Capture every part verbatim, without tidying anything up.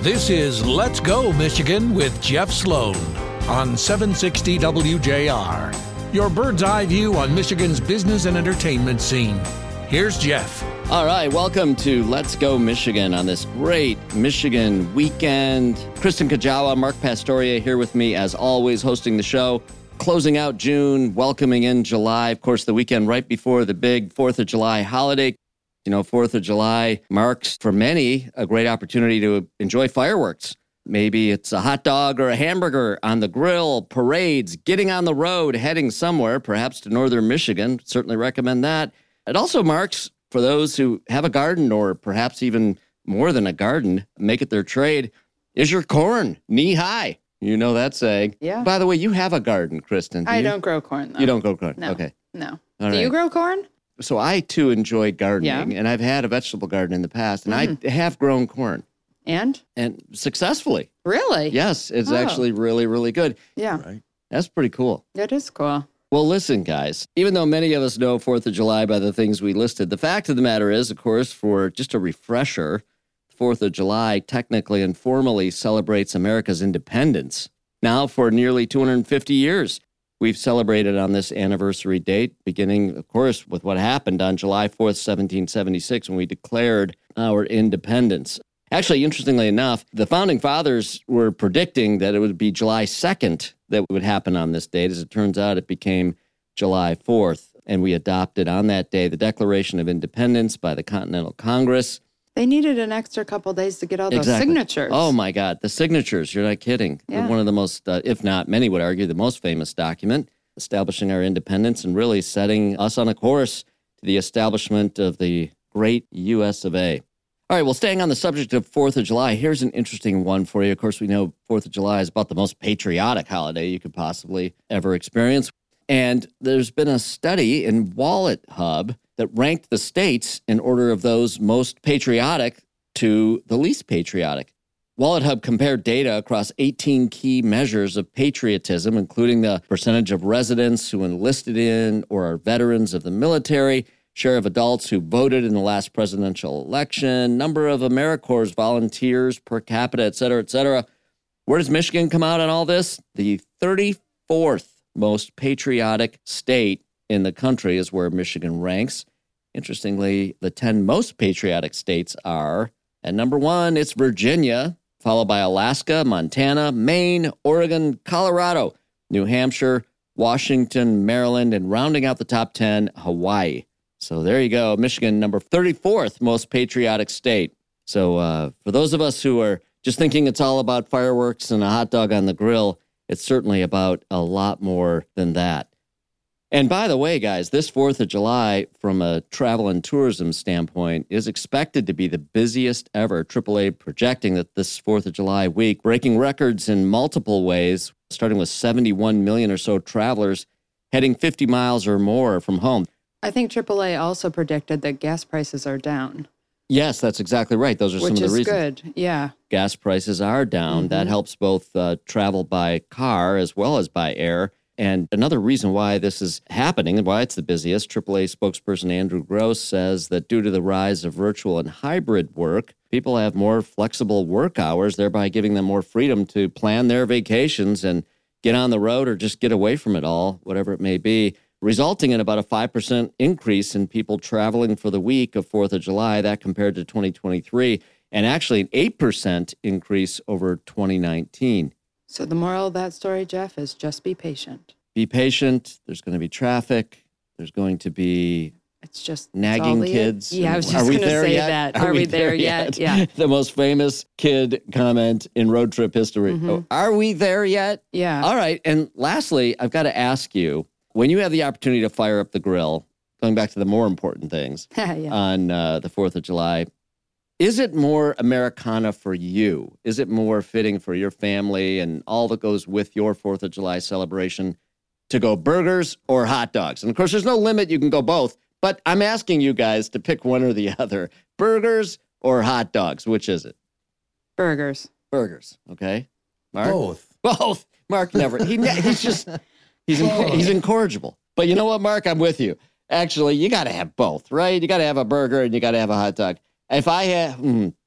This is Let's Go Michigan with Jeff Sloan on seven sixty W J R. Your bird's eye view on Michigan's business and entertainment scene. Here's Jeff. All right, welcome to Let's Go Michigan on this great Michigan weekend. Kristen Kajawa, Mark Pastoria here with me as always, hosting the show. Closing out June, welcoming in July. Of course, the weekend right before the big fourth of July holiday. You know, fourth of July marks, for many, a great opportunity to enjoy fireworks. Maybe it's a hot dog or a hamburger on the grill, parades, getting on the road, heading somewhere, perhaps to northern Michigan. Certainly recommend that. It also marks, for those who have a garden or perhaps even more than a garden, make it their trade, is your corn knee-high. You know that saying. Yeah. By the way, you have a garden, Kristen. Do I you? don't grow corn, though. You don't grow corn? No. Okay. No. All Do right. you grow corn? So I, too, enjoy gardening, Yeah. and I've had a vegetable garden in the past, and Mm. I have grown corn. And? And successfully. Really? Yes, it's Oh. actually really, really good. Yeah. Right. That's pretty cool. That is cool. Well, listen, guys, even though many of us know fourth of July by the things we listed, the fact of the matter is, of course, for just a refresher, fourth of July technically and formally celebrates America's independence. Now, for nearly two hundred fifty years, we've celebrated on this anniversary date, beginning, of course, with what happened on July fourth, seventeen seventy-six, when we declared our independence. Actually, interestingly enough, the Founding Fathers were predicting that it would be July second that would happen on this date. As it turns out, it became July fourth, and we adopted on that day the Declaration of Independence by the Continental Congress. They needed an extra couple days to get all those Exactly. signatures. Oh, my God. The signatures. You're not kidding. Yeah. One of the most, uh, if not, many would argue, the most famous document, establishing our independence and really setting us on a course to the establishment of the great U S of A. All right, well, staying on the subject of fourth of July, here's an interesting one for you. Of course, we know fourth of July is about the most patriotic holiday you could possibly ever experience. And there's been a study in Wallet Hub that ranked the states in order of those most patriotic to the least patriotic. Wallet Hub compared data across eighteen key measures of patriotism, including the percentage of residents who enlisted in or are veterans of the military, share of adults who voted in the last presidential election, number of AmeriCorps volunteers per capita, et cetera, et cetera. Where does Michigan come out on all this? The thirty-fourth most patriotic state in the country is where Michigan ranks. Interestingly, the ten most patriotic states are, at number one, it's Virginia, followed by Alaska, Montana, Maine, Oregon, Colorado, New Hampshire, Washington, Maryland, and rounding out the top ten, Hawaii. So there you go. Michigan, number thirty-fourth most patriotic state. So uh, for those of us who are just thinking it's all about fireworks and a hot dog on the grill, it's certainly about a lot more than that. And by the way, guys, this fourth of July, from a travel and tourism standpoint, is expected to be the busiest ever. triple A projecting that this fourth of July week, breaking records in multiple ways, starting with seventy-one million or so travelers heading fifty miles or more from home. I think triple A also predicted that gas prices are down. Yes, that's exactly right. Those are some of the reasons. Which is good, yeah. Gas prices are down. Mm-hmm. That helps both uh, travel by car as well as by air. And another reason why this is happening and why it's the busiest, triple A spokesperson Andrew Gross says that due to the rise of virtual and hybrid work, people have more flexible work hours, thereby giving them more freedom to plan their vacations and get on the road or just get away from it all, whatever it may be, resulting in about a five percent increase in people traveling for the week of fourth of July, that compared to twenty twenty-three, and actually an eight percent increase over twenty nineteen. So the moral of that story, Jeff, is just be patient. Be patient. There's going to be traffic. There's going to be it's just nagging it's kids. Yeah, I was just going to say yet? that. Are, Are we, we there, there yet? yet? Yeah. The most famous kid comment in road trip history. Mm-hmm. Oh, are we there yet? Yeah. All right. And lastly, I've got to ask you, when you have the opportunity to fire up the grill, going back to the more important things yeah. on uh, the fourth of July, is it more Americana for you? Is it more fitting for your family and all that goes with your fourth of July celebration to go burgers or hot dogs? And of course, there's no limit. You can go both. But I'm asking you guys to pick one or the other. Burgers or hot dogs? Which is it? Burgers. Burgers. Okay. Mark? Both. Both. Mark never. He, he's just, he's, inc- he's incorrigible. But you know what, Mark? I'm with you. Actually, you got to have both, right? You got to have a burger and you got to have a hot dog. If I have, mm,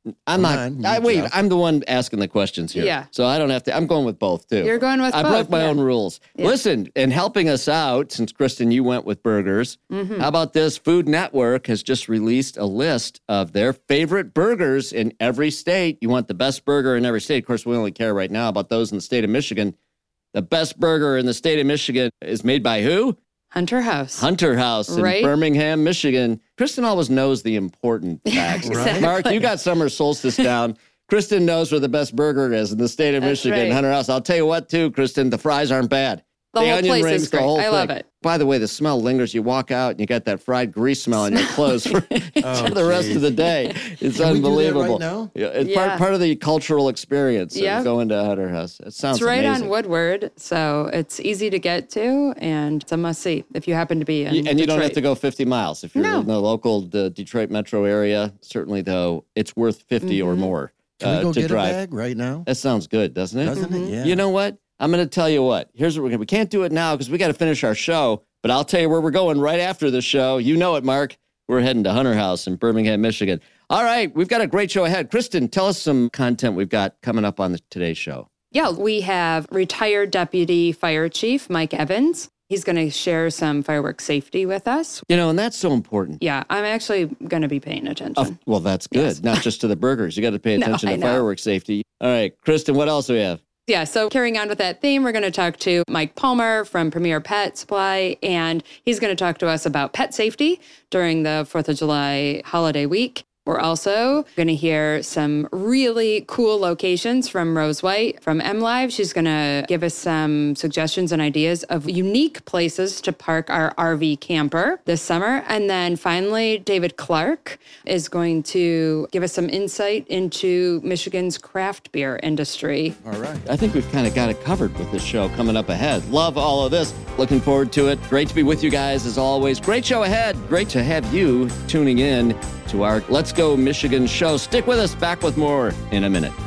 I'm not. Come on, I, you, wait, Jeff. I'm the one asking the questions here. Yeah. So I don't have to. I'm going with both too. You're going with I both, broke my yeah. own rules. Yeah. Listen, and helping us out, since Kristen, you went with burgers. Mm-hmm. How about this? Food Network has just released a list of their favorite burgers in every state. You want the best burger in every state. Of course, we only care right now about those in the state of Michigan. The best burger in the state of Michigan is made by who? Hunter House. Hunter House in Right? Birmingham, Michigan. Kristen always knows the important facts. Exactly. Mark, you got summer solstice down. Kristen knows where the best burger is in the state of That's Michigan, right. Hunter House. I'll tell you what, too, Kristen, the fries aren't bad. The the whole onion place rings, is the great. whole I thing. love it. By the way, the smell lingers. You walk out and you got that fried grease smell on your clothes for, Oh, for the rest geez. of the day. It's Can we do that unbelievable. right now? Yeah, it's Yeah. part, part of the cultural experience of Yeah. going to Hunter House. It sounds It's right amazing. on Woodward, so it's easy to get to, and it's a must-see if you happen to be in You- and you don't have Detroit. to go fifty miles. If you're No. in the local the Detroit metro area, certainly, though, it's worth fifty or more Can we uh, go to get drive. a bag right now? That sounds good, doesn't it? Doesn't it? Yeah. You know what? I'm going to tell you what. Here's what we're going to We can't do it now because we got to finish our show, but I'll tell you where we're going right after the show. You know it, Mark. We're heading to Hunter House in Birmingham, Michigan. All right, we've got a great show ahead. Kristen, tell us some content we've got coming up on the, today's show. Yeah, we have retired Deputy Fire Chief Mike Evans. He's going to share some fireworks safety with us. You know, and that's so important. Yeah, I'm actually going to be paying attention. Oh, well, that's good. Yes. Not just to the burgers. You got to pay No, attention I to know. fireworks safety. All right, Kristen, what else do we have? Yeah, so carrying on with that theme, we're going to talk to Mike Palmer from Premier Pet Supply, and he's going to talk to us about pet safety during the fourth of July holiday week. We're also going to hear some really cool locations from Rose White from MLive. She's going to give us some suggestions and ideas of unique places to park our R V camper this summer. And then finally, David Clark is going to give us some insight into Michigan's craft beer industry. All right. I think we've kind of got it covered with this show coming up ahead. Love all of this. Looking forward to it. Great to be with you guys as always. Great show ahead. Great to have you tuning in to our Let's Go Michigan show. Stick with us. Back with more in a minute.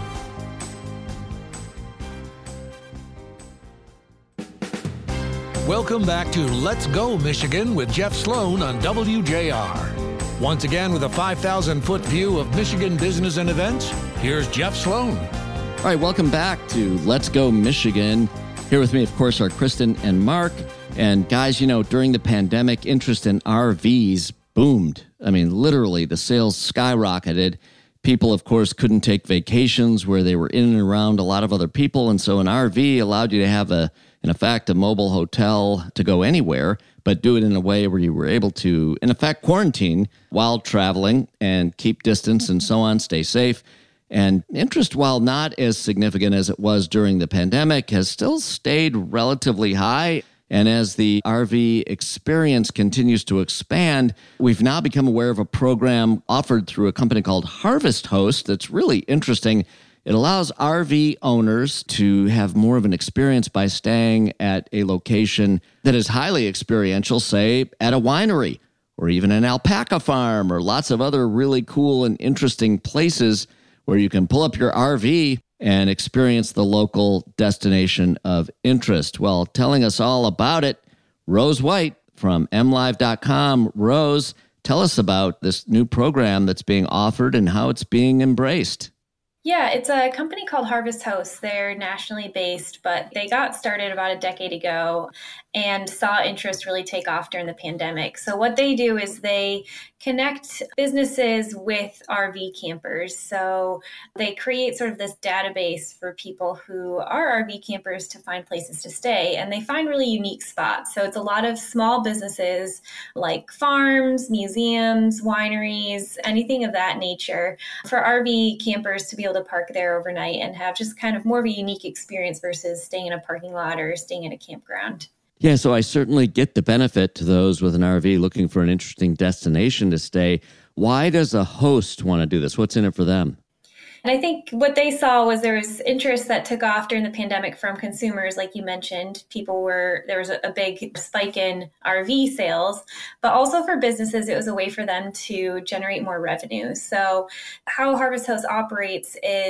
Welcome back to Let's Go Michigan with Jeff Sloan on W J R. Once again, with a five thousand foot view of Michigan business and events, here's Jeff Sloan. All right, welcome back to Let's Go Michigan. Here with me, of course, are Kristen and Mark. And guys, you know, during the pandemic, interest in R Vs boomed. I mean, literally, the sales skyrocketed. People, of course, couldn't take vacations where they were in and around a lot of other people. And so an R V allowed you to have, a, in effect, a mobile hotel to go anywhere, but do it in a way where you were able to, in effect, quarantine while traveling and keep distance and so on, stay safe. And interest, while not as significant as it was during the pandemic, has still stayed relatively high. And as the R V experience continues to expand, we've now become aware of a program offered through a company called Harvest Host that's really interesting. It allows R V owners to have more of an experience by staying at a location that is highly experiential, say at a winery or even an alpaca farm or lots of other really cool and interesting places where you can pull up your R V and experience the local destination of interest. Well, telling us all about it, Rose White from M Live dot com. Rose, tell us about this new program that's being offered and how it's being embraced. Yeah, it's a company called Harvest Host. They're nationally based, but they got started about a decade ago and saw interest really take off during the pandemic. So what they do is they connect businesses with R V campers. So they create sort of this database for people who are R V campers to find places to stay, and they find really unique spots. So it's a lot of small businesses like farms, museums, wineries, anything of that nature for R V campers to be able to park there overnight and have just kind of more of a unique experience versus staying in a parking lot or staying in a campground. Yeah, so I certainly get the benefit to those with an R V looking for an interesting destination to stay. Why does a host want to do this? What's in it for them? And I think what they saw was there was interest that took off during the pandemic from consumers, like you mentioned. People were, there was a, a big spike in R V sales, but also for businesses, it was a way for them to generate more revenue. So how Harvest Host operates is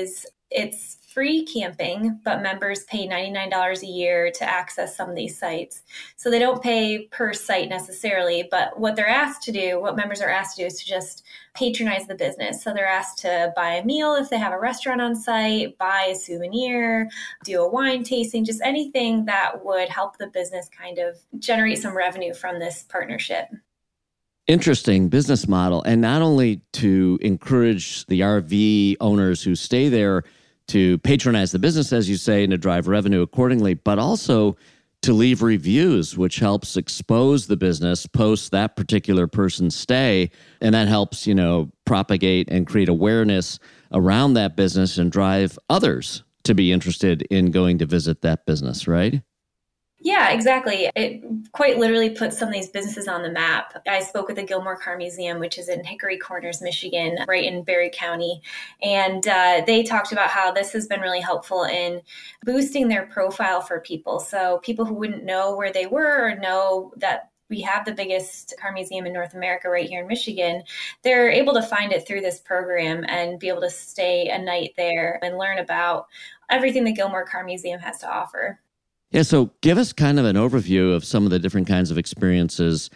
It's free camping, but members pay ninety-nine dollars a year to access some of these sites. So they don't pay per site necessarily, but what they're asked to do, what members are asked to do is to just patronize the business. So they're asked to buy a meal if they have a restaurant on site, buy a souvenir, do a wine tasting, just anything that would help the business kind of generate some revenue from this partnership. Interesting business model. And not only to encourage the R V owners who stay there to patronize the business, as you say, and to drive revenue accordingly, but also to leave reviews, which helps expose the business post that particular person's stay. And that helps, you know, propagate and create awareness around that business and drive others to be interested in going to visit that business, right? Yeah, exactly. It quite literally puts some of these businesses on the map. I spoke with the Gilmore Car Museum, which is in Hickory Corners, Michigan, right in Berry County. And uh, they talked about how this has been really helpful in boosting their profile for people. So people who wouldn't know where they were or know that we have the biggest car museum in North America right here in Michigan, they're able to find it through this program and be able to stay a night there and learn about everything the Gilmore Car Museum has to offer. Yeah, so give us kind of an overview of some of the different kinds of experiences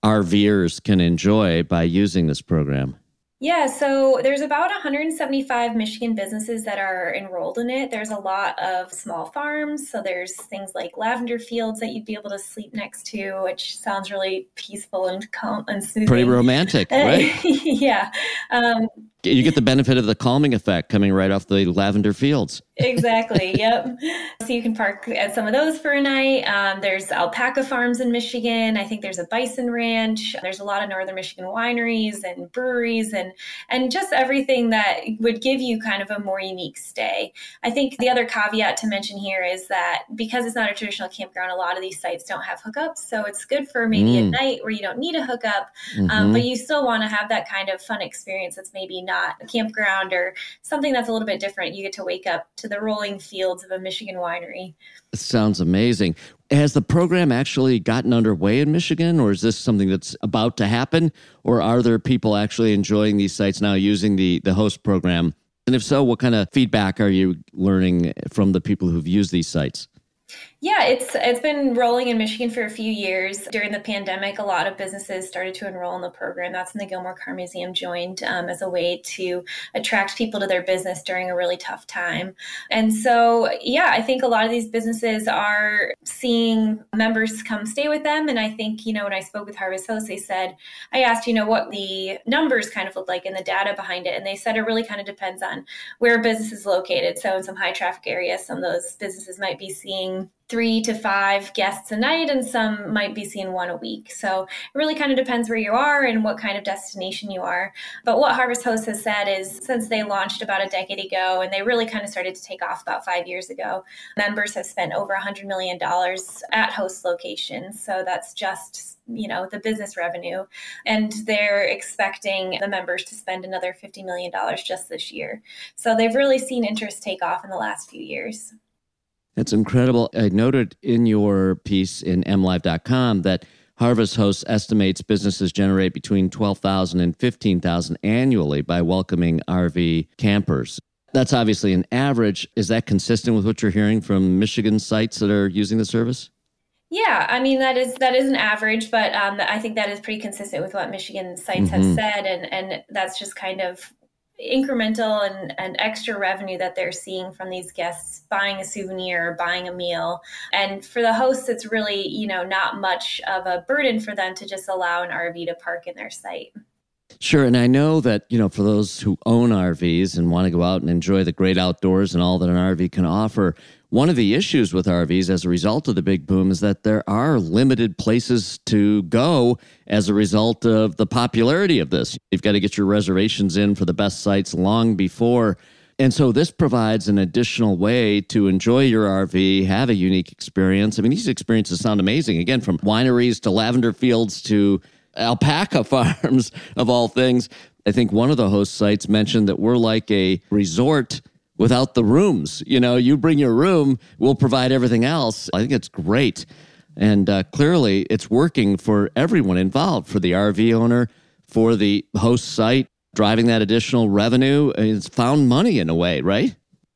RVers can enjoy by using this program. Yeah, so there's about one hundred seventy-five Michigan businesses that are enrolled in it. There's a lot of small farms. So there's things like lavender fields that you'd be able to sleep next to, which sounds really peaceful and calm and soothing. Pretty romantic, right? Yeah. Um, you get the benefit of the calming effect coming right off the lavender fields. Exactly. Yep. So you can park at some of those for a night. Um, there's alpaca farms in Michigan. I think there's a bison ranch. There's a lot of northern Michigan wineries and breweries and and just everything that would give you kind of a more unique stay. I think the other caveat to mention here is that because it's not a traditional campground, a lot of these sites don't have hookups. So it's good for maybe mm. a night where you don't need a hookup, mm-hmm. um, but you still want to have that kind of fun experience that's maybe not a campground or something that's a little bit different. You get to wake up to the rolling fields of a Michigan winery. It sounds amazing. Has the program actually gotten underway in Michigan, or is this something that's about to happen? Or are there people actually enjoying these sites now using the, the host program? And if so, what kind of feedback are you learning from the people who've used these sites? Yeah, it's it's been rolling in Michigan for a few years. During the pandemic, a lot of businesses started to enroll in the program. That's when the Gilmore Car Museum joined um, as a way to attract people to their business during a really tough time. And so, yeah, I think a lot of these businesses are seeing members come stay with them. And I think, you know, when I spoke with Harvest Host, they said, I asked, you know, what the numbers kind of look like and the data behind it. And they said it really kind of depends on where a business is located. So in some high traffic areas, some of those businesses might be seeing three to five guests a night, and some might be seeing one a week. So it really kind of depends where you are and what kind of destination you are. But what Harvest Host has said is since they launched about a decade ago, and they really kind of started to take off about five years ago, members have spent over one hundred million dollars at host locations. So that's just, you know, the business revenue. And they're expecting the members to spend another fifty million dollars just this year. So they've really seen interest take off in the last few years. That's incredible. I noted in your piece in M Live dot com that Harvest Host estimates businesses generate between twelve thousand and fifteen thousand annually by welcoming R V campers. That's obviously an average. Is that consistent with what you're hearing from Michigan sites that are using the service? Yeah, I mean, that is that is an average, but um, I think that is pretty consistent with what Michigan sites mm-hmm. have said. And, and that's just kind of incremental and, and extra revenue that they're seeing from these guests buying a souvenir or buying a meal. And for the hosts, it's really, you know, not much of a burden for them to just allow an R V to park in their site. Sure. And I know that, you know, for those who own R Vs and want to go out and enjoy the great outdoors and all that an R V can offer, one of the issues with R Vs as a result of the big boom is that there are limited places to go as a result of the popularity of this. You've got to get your reservations in for the best sites long before. And so this provides an additional way to enjoy your R V, have a unique experience. I mean, these experiences sound amazing. Again, from wineries to lavender fields to alpaca farms, of all things. I think one of the host sites mentioned that we're like a resort without the rooms. You know, you bring your room, we'll provide everything else. I think it's great. And uh, clearly it's working for everyone involved, for the R V owner, for the host site, driving that additional revenue. It's found money in a way, right?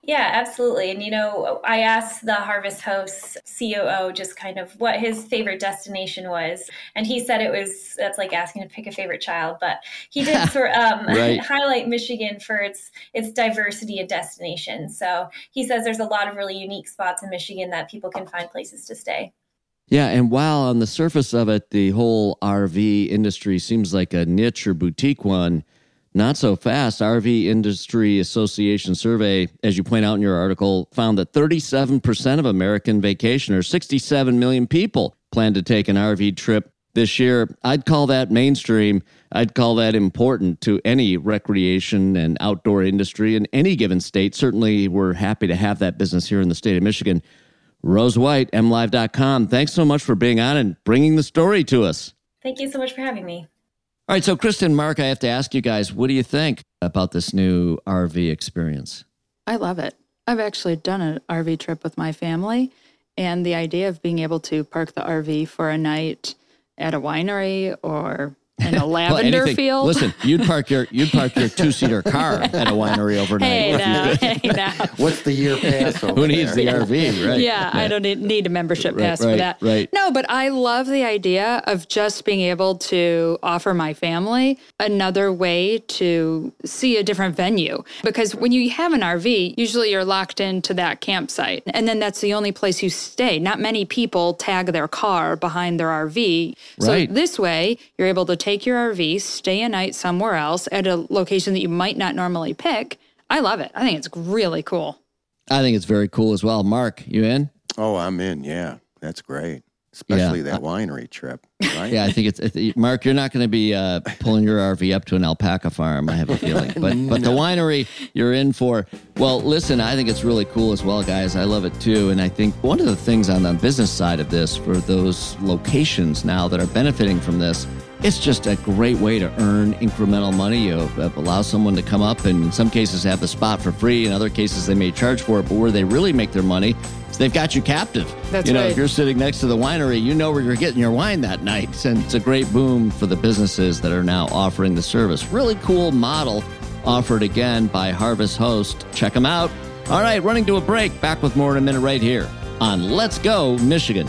Yeah, absolutely. And, you know, I asked the Harvest Host C O O just kind of what his favorite destination was. And he said it was, that's like asking to pick a favorite child, but he did sort of um, Right. highlight Michigan for its its diversity of destinations. So he says there's a lot of really unique spots in Michigan that people can find places to stay. Yeah, and while on the surface of it, the whole R V industry seems like a niche or boutique one, not so fast. R V Industry Association survey, as you point out in your article, found that thirty-seven percent of American vacationers, sixty-seven million people, plan to take an R V trip this year. I'd call that mainstream. I'd call that important to any recreation and outdoor industry in any given state. Certainly, we're happy to have that business here in the state of Michigan. Rose White, M Live dot com, thanks so much for being on and bringing the story to us. Thank you so much for having me. All right, so Kristen, Mark, I have to ask you guys, what do you think about this new R V experience? I love it. I've actually done an R V trip with my family, and the idea of being able to park the R V for a night at a winery or in a lavender well, field. Listen, you'd park your you'd park your two-seater car at a winery overnight. Hey, now, hey, now. What's the year pass over Who needs there? the R V, right? Yeah, I don't need, need a membership Right, pass right, for that. right. No, but I love the idea of just being able to offer my family another way to see a different venue. Because when you have an R V, usually you're locked into that campsite. And then that's the only place you stay. Not many people tag their car behind their R V. So Right. this way, you're able to take your R V, stay a night somewhere else at a location that you might not normally pick. I love it. I think it's really cool. I think it's very cool as well. Mark, you in? Oh, I'm in. Yeah, that's great. Especially Yeah. that winery trip, right? Yeah, I think it's, it's Mark. You're not going to be uh, pulling your R V up to an alpaca farm. I have a feeling, but but the winery you're in for. Well, listen, I think it's really cool as well, guys. I love it too, and I think one of the things on the business side of this for those locations now that are benefiting from this, it's just a great way to earn incremental money. You allow someone to come up and in some cases have the spot for free. In other cases, they may charge for it, but where they really make their money is they've got you captive. That's you know, right. if you're sitting next to the winery, you know where you're getting your wine that night. And it's a great boom for the businesses that are now offering the service. Really cool model offered again by Harvest Host. Check them out. All right, running to a break. Back with more in a minute right here on Let's Go Michigan.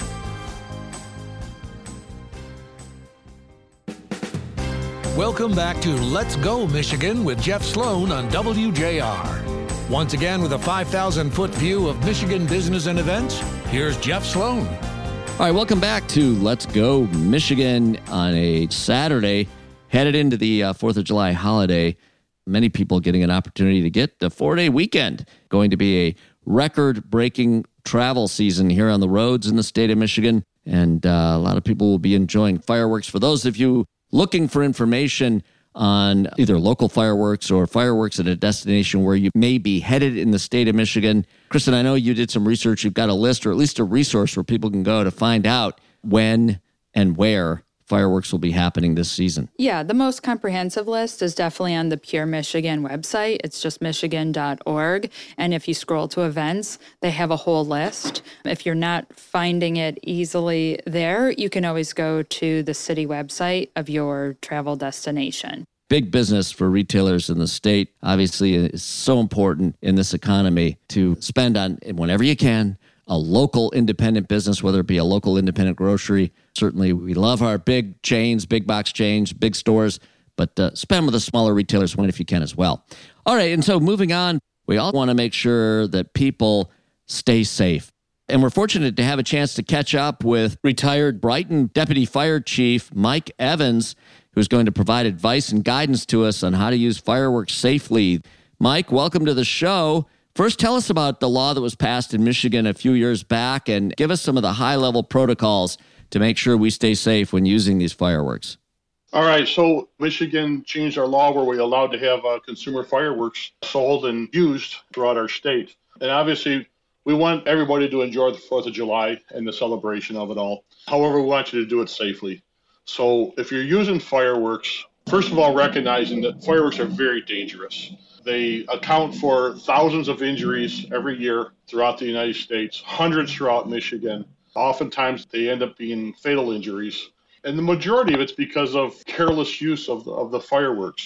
Welcome back to Let's Go Michigan with Jeff Sloan on W J R. Once again, with a five thousand foot view of Michigan business and events, here's Jeff Sloan. All right, welcome back to Let's Go Michigan on a Saturday, headed into the uh, fourth of July holiday. Many people getting an opportunity to get the four-day weekend. Going to be a record-breaking travel season here on the roads in the state of Michigan, and uh, a lot of people will be enjoying fireworks. For those of you looking for information on either local fireworks or fireworks at a destination where you may be headed in the state of Michigan. Kristen, I know you did some research. You've got a list or at least a resource where people can go to find out when and where fireworks will be happening this season. Yeah, the most comprehensive list is definitely on the Pure Michigan website. It's just michigan dot org. And if you scroll to events, they have a whole list. If you're not finding it easily there, you can always go to the city website of your travel destination. Big business for retailers in the state. Obviously, it's so important in this economy to spend on, whenever you can, a local independent business, whether it be a local independent grocery. Certainly, we love our big chains, big box chains, big stores, but uh, spend with the smaller retailers when if you can as well. All right, and so moving on, we all want to make sure that people stay safe. And we're fortunate to have a chance to catch up with retired Brighton Deputy Fire Chief Mike Evans, who's going to provide advice and guidance to us on how to use fireworks safely. Mike, welcome to the show. First, tell us about the law that was passed in Michigan a few years back and give us some of the high-level protocols to make sure we stay safe when using these fireworks. All right, so Michigan changed our law where we allowed to have uh, consumer fireworks sold and used throughout our state. And obviously, we want everybody to enjoy the fourth of July and the celebration of it all. However, we want you to do it safely. So if you're using fireworks, first of all, recognizing that fireworks are very dangerous. They account for thousands of injuries every year throughout the United States, hundreds throughout Michigan. Oftentimes, they end up being fatal injuries. And the majority of it's because of careless use of the, of the fireworks.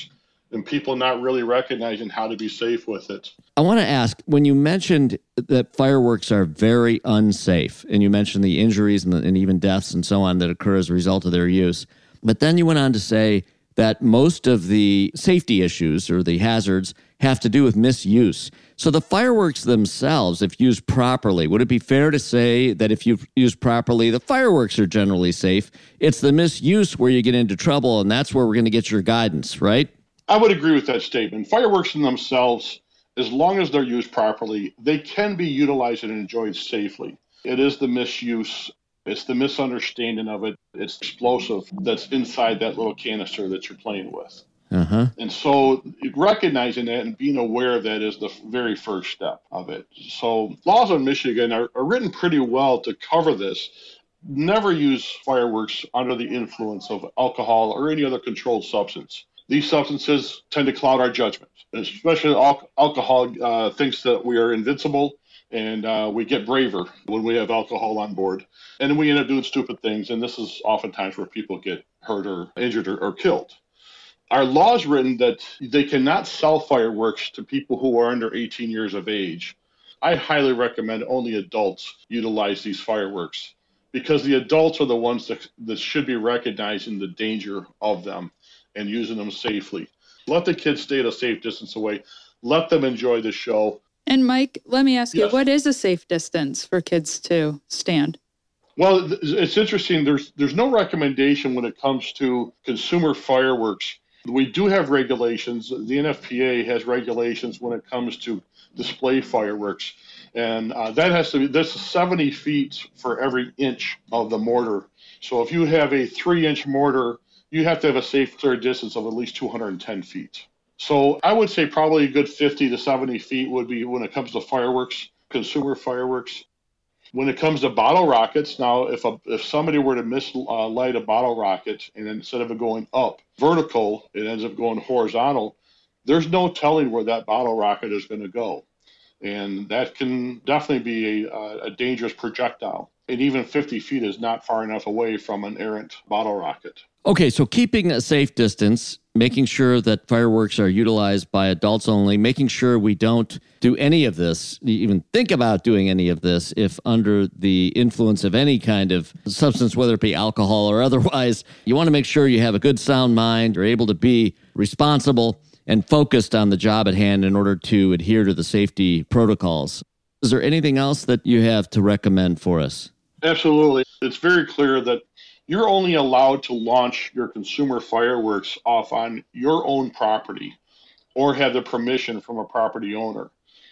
and people not really recognizing how to be safe with it. I want to ask, when you mentioned that fireworks are very unsafe, and you mentioned the injuries and, the, and even deaths and so on that occur as a result of their use, but then you went on to say that most of the safety issues or the hazards have to do with misuse. So the fireworks themselves, if used properly, would it be fair to say that if you use properly, the fireworks are generally safe? It's the misuse where you get into trouble, and that's where we're going to get your guidance, right? I would agree with that statement. Fireworks in themselves, as long as they're used properly, they can be utilized and enjoyed safely. It is the misuse. It's the misunderstanding of it. It's explosive that's inside that little canister that you're playing with. Uh-huh. And so recognizing that and being aware of that is the very first step of it. So laws in Michigan are, are written pretty well to cover this. Never use fireworks under the influence of alcohol or any other controlled substance. These substances tend to cloud our judgment, especially al- alcohol uh, thinks that we are invincible. And uh, we get braver when we have alcohol on board. And then we end up doing stupid things. And this is oftentimes where people get hurt or injured or, or killed. Our law is written that they cannot sell fireworks to people who are under eighteen years of age. I highly recommend only adults utilize these fireworks because the adults are the ones that, that should be recognizing the danger of them and using them safely. Let the kids stay at a safe distance away. Let them enjoy the show. And Mike, let me ask you, Yes. what is a safe distance for kids to stand? Well, it's interesting. There's there's no recommendation when it comes to consumer fireworks. We do have regulations. The N F P A has regulations when it comes to display fireworks. And uh, that has to be, that's seventy feet for every inch of the mortar. So if you have a three inch mortar, you have to have a safe clear distance of at least two hundred ten feet. So I would say probably a good fifty to seventy feet would be when it comes to fireworks, consumer fireworks. When it comes to bottle rockets, now if a, if somebody were to mislight uh, a bottle rocket and instead of it going up vertical, it ends up going horizontal, there's no telling where that bottle rocket is going to go. And that can definitely be a, a dangerous projectile. And even fifty feet is not far enough away from an errant bottle rocket. Okay, so keeping a safe distance, making sure that fireworks are utilized by adults only, making sure we don't do any of this, even think about doing any of this if under the influence of any kind of substance, whether it be alcohol or otherwise. You want to make sure you have a good sound mind, you're able to be responsible and focused on the job at hand in order to adhere to the safety protocols. Is there anything else that you have to recommend for us? Absolutely. It's very clear that you're only allowed to launch your consumer fireworks off on your own property or have the permission from a property owner.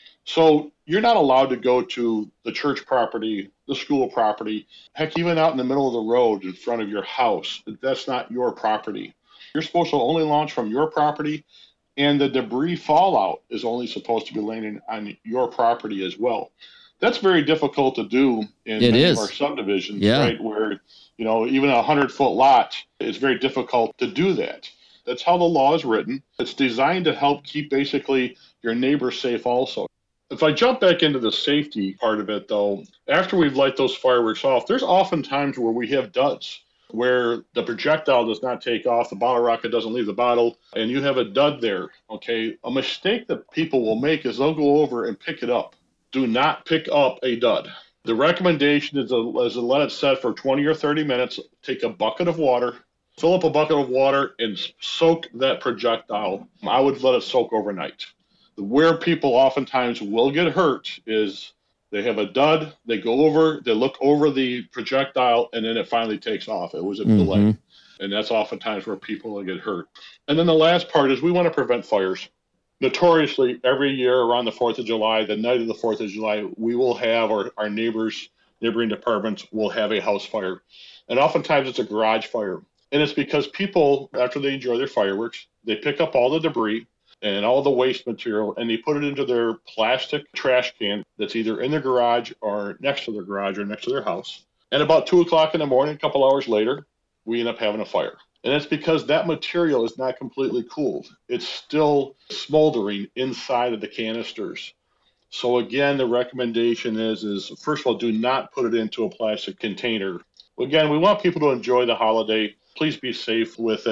So you're not allowed to go to the church property, the school property, heck, even out in the middle of the road in front of your house. That's not your property. You're supposed to only launch from your property, and the debris fallout is only supposed to be landing on your property as well. That's very difficult to do in It many is. of our subdivisions, Yeah. right? Where, you know, even a hundred foot lot, it's very difficult to do that. That's how the law is written. It's designed to help keep basically your neighbors safe also. If I jump back into the safety part of it, though, after we've light those fireworks off, there's often times where we have duds, where the projectile does not take off, the bottle rocket doesn't leave the bottle, and you have a dud there, okay? A mistake that people will make is they'll go over and pick it up. Do not pick up a dud. The recommendation is to, is to let it set for twenty or thirty minutes, take a bucket of water, fill up a bucket of water, and soak that projectile. I would let it soak overnight. Where people oftentimes will get hurt is they have a dud, they go over, they look over the projectile, and then it finally takes off. It was a Mhm. delay. And that's oftentimes where people will get hurt. And then the last part is we want to prevent fires. Notoriously, every year around the fourth of July, the night of the fourth of July, we will have, or our neighbors, neighboring departments will have a house fire. And oftentimes it's a garage fire. And it's because people, after they enjoy their fireworks, they pick up all the debris and all the waste material and they put it into their plastic trash can that's either in their garage or next to their garage or next to their house. And about two o'clock in the morning, a couple hours later, we end up having a fire. And it's because that material is not completely cooled. It's still smoldering inside of the canisters. So again, the recommendation is, is first of all, do not put it into a plastic container. Again, we want people to enjoy the holiday. Please be safe with it.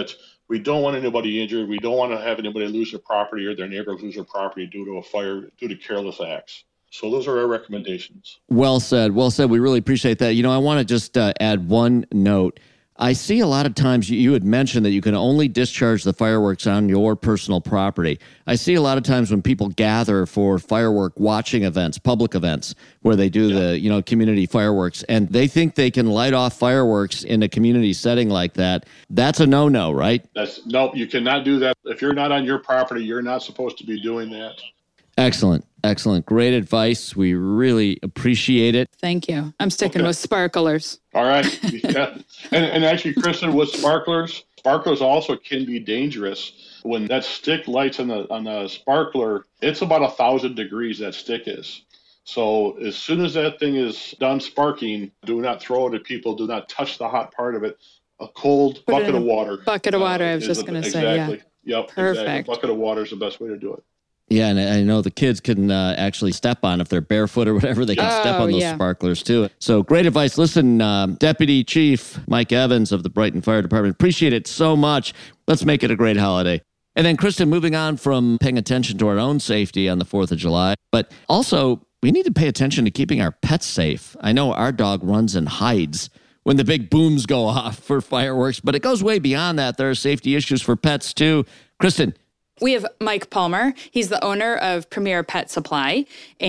We don't want anybody injured. We don't want to have anybody lose their property or their neighbor lose their property due to a fire, due to careless acts. So those are our recommendations. Well said. Well said. We really appreciate that. You know, I want to just uh, add one note. I see a lot of times you, you had mentioned that you can only discharge the fireworks on your personal property. I see a lot of times when people gather for firework watching events, public events, where they do yeah. the, you know, community fireworks, and they think they can light off fireworks in a community setting like that. That's a no-no, right? That's nope. You cannot do that. If you're not on your property, you're not supposed to be doing that. Excellent. Excellent. Great advice. We really appreciate it. Thank you. I'm sticking Okay. with sparklers. All right. Yeah. And, and actually, Kristen, with sparklers, sparklers also can be dangerous. When that stick lights on the on the sparkler, it's about a thousand degrees that stick is. So as soon as that thing is done sparking, do not throw it at people. Do not touch the hot part of it. A cold Put it bucket in of a water. bucket of water, I was is just a- gonna say, yeah. Exactly. Yep. Perfect. Exactly. A bucket of water is the best way to do it. Yeah, and I know the kids can uh, actually step on, if they're barefoot or whatever, they can Oh, step on those yeah. sparklers too. So great advice. Listen, um, Deputy Chief Mike Evans of the Brighton Fire Department, appreciate it so much. Let's make it a great holiday. And then, Kristen, moving on from paying attention to our own safety on the fourth of July, but also we need to pay attention to keeping our pets safe. I know our dog runs and hides when the big booms go off for fireworks, but it goes way beyond that. There are safety issues for pets too. Kristen. We have Mike Palmer. He's the owner of Premier Pet Supply.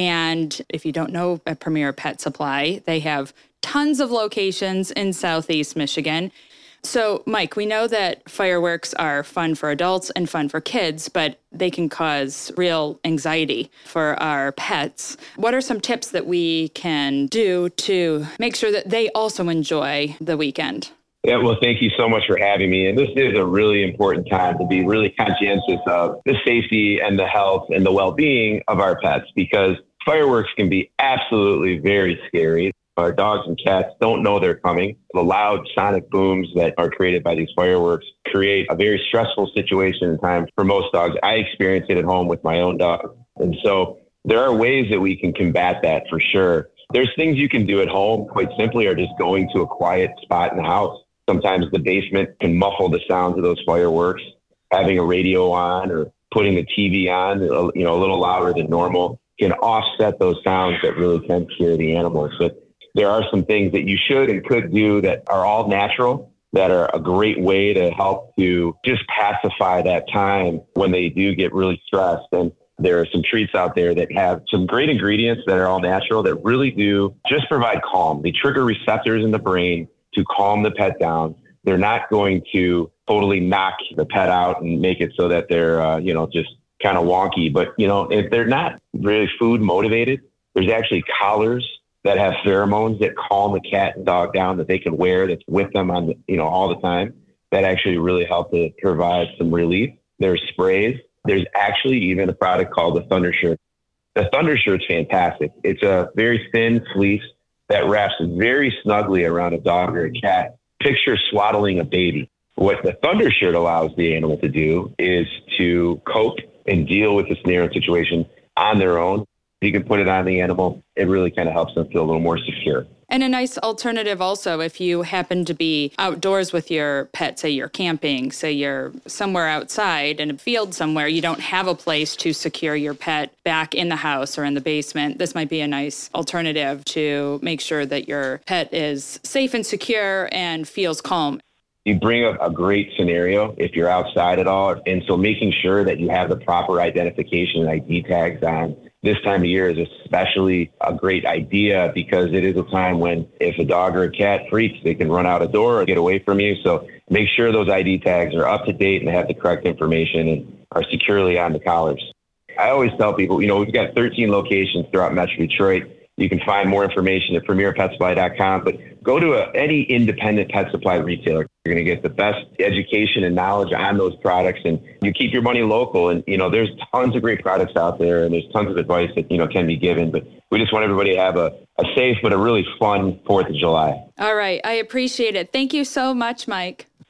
And if you don't know uh, Premier Pet Supply, they have tons of locations in Southeast Michigan. So, Mike, we know that fireworks are fun for adults and fun for kids, but they can cause real anxiety for our pets. What are some tips that we can do to make sure that they also enjoy the weekend? Yeah, well, thank you so much for having me. And this is a really important time to be really conscientious of the safety and the health and the well-being of our pets, because fireworks can be absolutely very scary. Our dogs and cats don't know they're coming. The loud sonic booms that are created by these fireworks create a very stressful situation in time for most dogs. I experience it at home with my own dog. And so there are ways that we can combat that for sure. There's things you can do at home, quite simply, or just going to a quiet spot in the house. Sometimes the basement can muffle the sounds of those fireworks. Having a radio on or putting the T V on, you know, a little louder than normal can offset those sounds that really can scare the animals. But there are some things that you should and could do that are all natural, that are a great way to help to just pacify that time when they do get really stressed. And there are some treats out there that have some great ingredients that are all natural that really do just provide calm. They trigger receptors in the brain to calm the pet down. They're not going to totally knock the pet out and make it so that they're, uh, you know, just kind of wonky. But, you know, if they're not really food motivated, there's actually collars that have pheromones that calm the cat and dog down that they can wear that's with them on, the, you know, all the time. That actually really help to provide some relief. There's sprays. There's actually even a product called the Thunder Shirt. The Thunder Shirt's fantastic. It's a very thin fleece that wraps very snugly around a dog or a cat. Picture swaddling a baby. What the Thunder Shirt allows the animal to do is to cope and deal with the snare situation on their own. You can put it on the animal. It really kind of helps them feel a little more secure. And a nice alternative also, if you happen to be outdoors with your pet, say you're camping, say you're somewhere outside in a field somewhere, you don't have a place to secure your pet back in the house or in the basement, this might be a nice alternative to make sure that your pet is safe and secure and feels calm. You bring up a great scenario if you're outside at all. And so making sure that you have the proper identification and I D tags on this time of year is especially a great idea, because it is a time when if a dog or a cat freaks, they can run out a door or get away from you. So make sure those I D tags are up to date and have the correct information and are securely on the collars. I always tell people, you know, we've got thirteen locations throughout Metro Detroit. You can find more information at premier pet supply dot com, but go to a, any independent pet supply retailer. You're going to get the best education and knowledge on those products, and you keep your money local. And, you know, there's tons of great products out there, and there's tons of advice that, you know, can be given. But we just want everybody to have a, a safe but a really fun fourth of July. All right. I appreciate it. Thank you so much, Mike.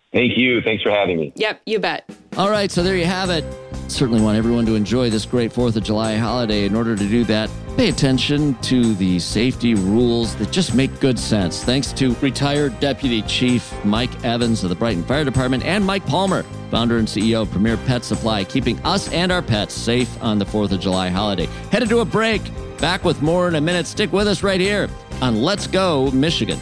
Thank you. Thanks for having me. Yep, you bet. All right, so there you have it. Certainly want everyone to enjoy this great fourth of July holiday. In order to do that, pay attention to the safety rules that just make good sense. Thanks to retired Deputy Chief Mike Evans of the Brighton Fire Department and Mike Palmer, founder and C E O of Premier Pet Supply, keeping us and our pets safe on the fourth of July holiday. Headed to a break. Back with more in a minute. Stick with us right here on Let's Go Michigan.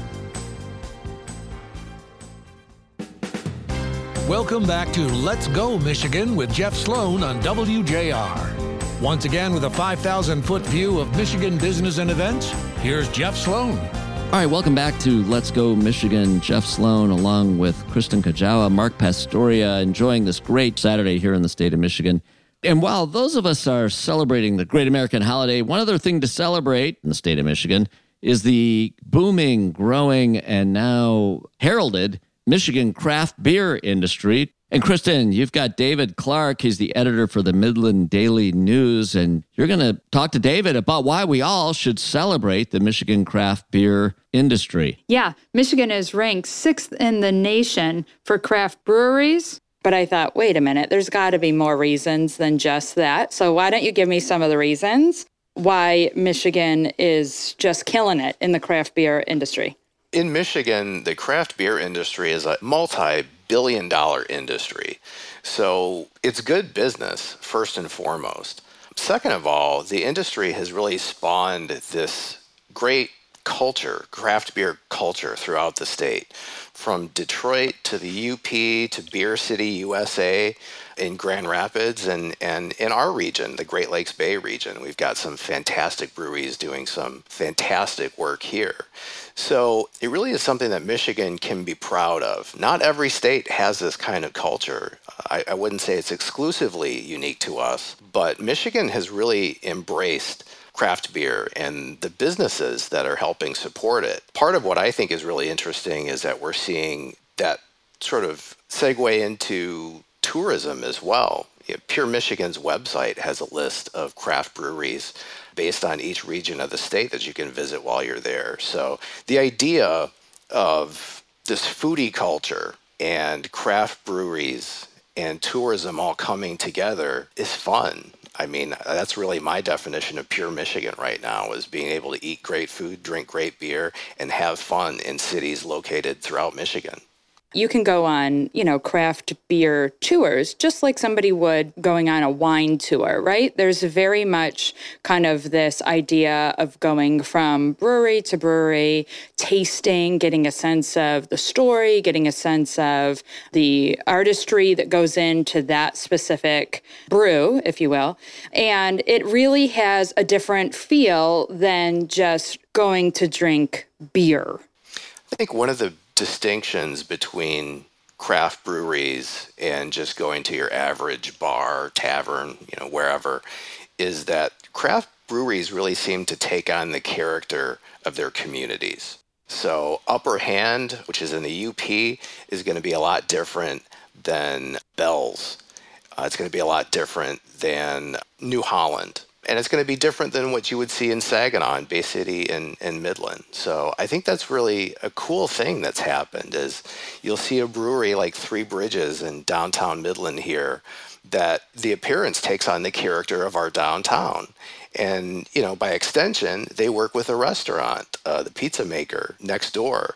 Welcome back to Let's Go Michigan with Jeff Sloan on W J R. Once again, with a five thousand foot view of Michigan business and events, here's Jeff Sloan. All right, welcome back to Let's Go Michigan. Jeff Sloan along with Kristen Kajawa, Mark Pastoria, enjoying this great Saturday here in the state of Michigan. And while those of us are celebrating the great American holiday, one other thing to celebrate in the state of Michigan is the booming, growing, and now heralded Michigan craft beer industry. And Kristen, you've got David Clark. He's the editor for the Midland Daily News. And you're going to talk to David about why we all should celebrate the Michigan craft beer industry. Yeah, Michigan is ranked sixth in the nation for craft breweries. But I thought, wait a minute, there's got to be more reasons than just that. So why don't you give me some of the reasons why Michigan is just killing it in the craft beer industry? In Michigan, the craft beer industry is a multi-billion dollar industry. So it's good business, first and foremost. Second of all, the industry has really spawned this great culture, craft beer culture throughout the state. From Detroit to the U P to Beer City, U S A, in Grand Rapids, and, and in our region, the Great Lakes Bay region, we've got some fantastic breweries doing some fantastic work here. So it really is something that Michigan can be proud of. Not every state has this kind of culture. I, I wouldn't say it's exclusively unique to us, but Michigan has really embraced craft beer and the businesses that are helping support it. Part of what I think is really interesting is that we're seeing that sort of segue into tourism as well. You know, Pure Michigan's website has a list of craft breweries based on each region of the state that you can visit while you're there. So the idea of this foodie culture and craft breweries and tourism all coming together is fun. I mean, that's really my definition of Pure Michigan right now, is being able to eat great food, drink great beer, and have fun in cities located throughout Michigan. You can go on, you know, craft beer tours, just like somebody would going on a wine tour, right? There's very much kind of this idea of going from brewery to brewery, tasting, getting a sense of the story, getting a sense of the artistry that goes into that specific brew, if you will. And it really has a different feel than just going to drink beer. I think one of the distinctions between craft breweries and just going to your average bar, tavern, you know, wherever, is that craft breweries really seem to take on the character of their communities. So Upper Hand, which is in the U P, is going to be a lot different than Bell's. Uh, it's going to be a lot different than New Holland. And it's going to be different than what you would see in Saginaw and Bay City and, and Midland. So I think that's really a cool thing that's happened, is you'll see a brewery like Three Bridges in downtown Midland here that the appearance takes on the character of our downtown. And, you know, by extension, they work with a restaurant, uh, the pizza maker next door.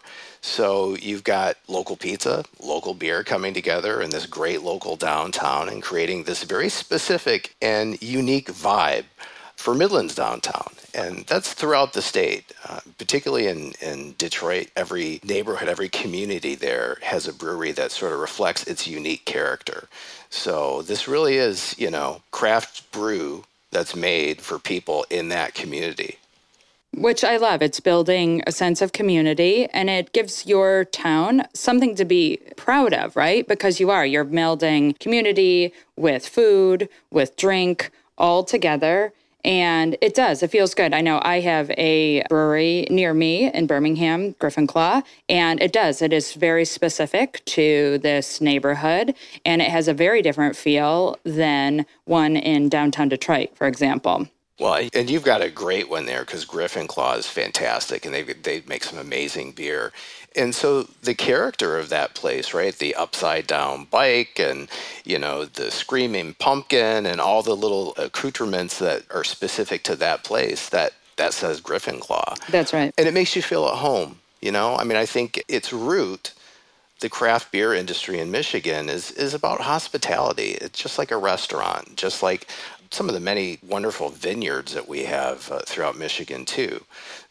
So you've got local pizza, local beer coming together in this great local downtown and creating this very specific and unique vibe for Midland's downtown. And that's throughout the state, uh, particularly in, in Detroit. Every neighborhood, every community there has a brewery that sort of reflects its unique character. So this really is, you know, craft brew that's made for people in that community. Which I love. It's building a sense of community, and it gives your town something to be proud of, right? Because you are, you're melding community with food, with drink, all together. And it does, it feels good. I know I have a brewery near me in Birmingham, Griffin Claw, and it does. It is very specific to this neighborhood, and it has a very different feel than one in downtown Detroit, for example. Well, and you've got a great one there because Griffin Claw is fantastic, and they they make some amazing beer. And so the character of that place, right? The upside down bike, and you know the screaming pumpkin, and all the little accoutrements that are specific to that place. That that says Griffin Claw. That's right. And it makes you feel at home. You know, I mean, I think its root, the craft beer industry in Michigan, is is about hospitality. It's just like a restaurant, just like some of the many wonderful vineyards that we have uh, throughout Michigan too.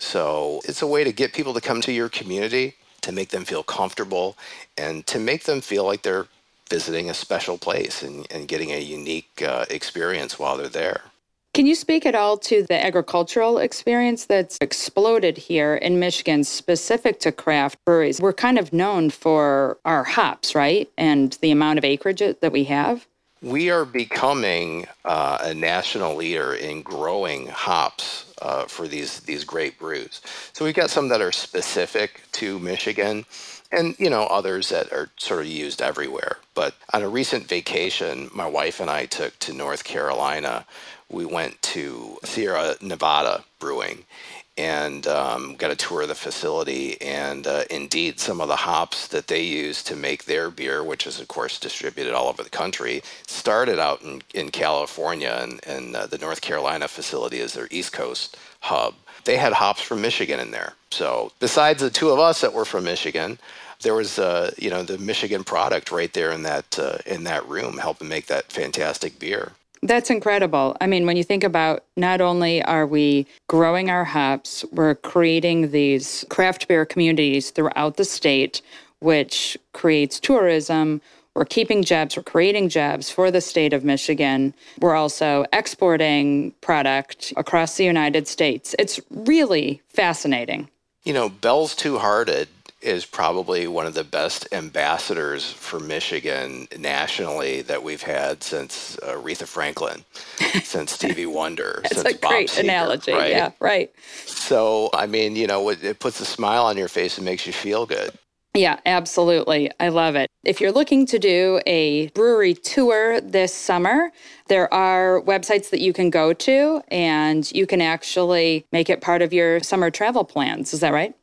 So it's a way to get people to come to your community, to make them feel comfortable, and to make them feel like they're visiting a special place and, and getting a unique uh, experience while they're there. Can you speak at all to the agricultural experience that's exploded here in Michigan specific to craft breweries? We're kind of known for our hops, right? And the amount of acreage that we have. We are becoming uh, a national leader in growing hops uh, for these these great brews. So we've got some that are specific to Michigan, and you know others that are sort of used everywhere. But on a recent vacation, my wife and I took to North Carolina. We went to Sierra Nevada Brewing and um, got a tour of the facility. And uh, indeed, some of the hops that they use to make their beer, which is, of course, distributed all over the country, started out in, in California, and, and uh, the North Carolina facility is their East Coast hub. They had hops from Michigan in there. So besides the two of us that were from Michigan, there was, uh, you know, the Michigan product right there in that uh, in that room helping make that fantastic beer. That's incredible. I mean, when you think about not only are we growing our hops, we're creating these craft beer communities throughout the state, which creates tourism. We're keeping jobs, we're creating jobs for the state of Michigan. We're also exporting product across the United States. It's really fascinating. You know, Bell's Two Hearted is probably one of the best ambassadors for Michigan nationally that we've had since uh, Aretha Franklin, since Stevie Wonder, That's since a Bob great Seger, analogy. right? Yeah, right. So, I mean, you know, it, it puts a smile on your face and makes you feel good. Yeah, absolutely. I love it. If you're looking to do a brewery tour this summer, there are websites that you can go to, and you can actually make it part of your summer travel plans. Is that right?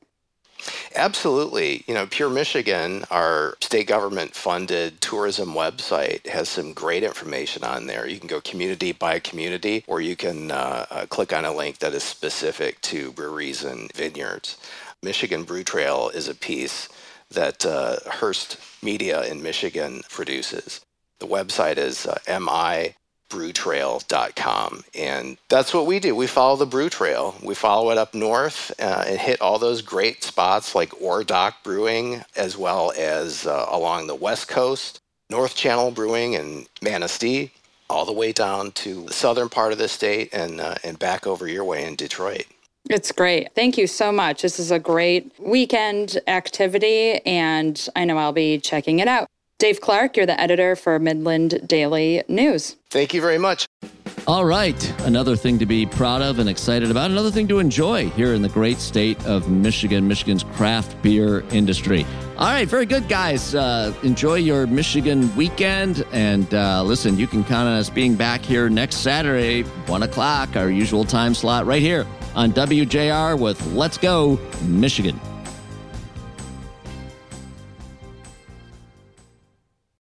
Absolutely. You know, Pure Michigan, our state government funded tourism website, has some great information on there. You can go community by community, or you can uh, uh, click on a link that is specific to breweries and vineyards. Michigan Brew Trail is a piece that uh, Hearst Media in Michigan produces. The website is uh, M I brew trail dot com, and that's what we do. We follow the brew trail. We follow it up north uh, and hit all those great spots like Ordock Brewing, as well as uh, along the west coast, North Channel Brewing in Manistee, all the way down to the southern part of the state, and uh, and back over your way in Detroit. It's great. Thank you so much. This is a great weekend activity, and I know I'll be checking it out. Dave Clark, you're the editor for Midland Daily News. Thank you very much. All right. Another thing to be proud of and excited about. Another thing to enjoy here in the great state of Michigan, Michigan's craft beer industry. All right. Very good, guys. Uh, enjoy your Michigan weekend. And uh, listen, you can count on us being back here next Saturday, one o'clock, our usual time slot right here on W J R with Let's Go Michigan.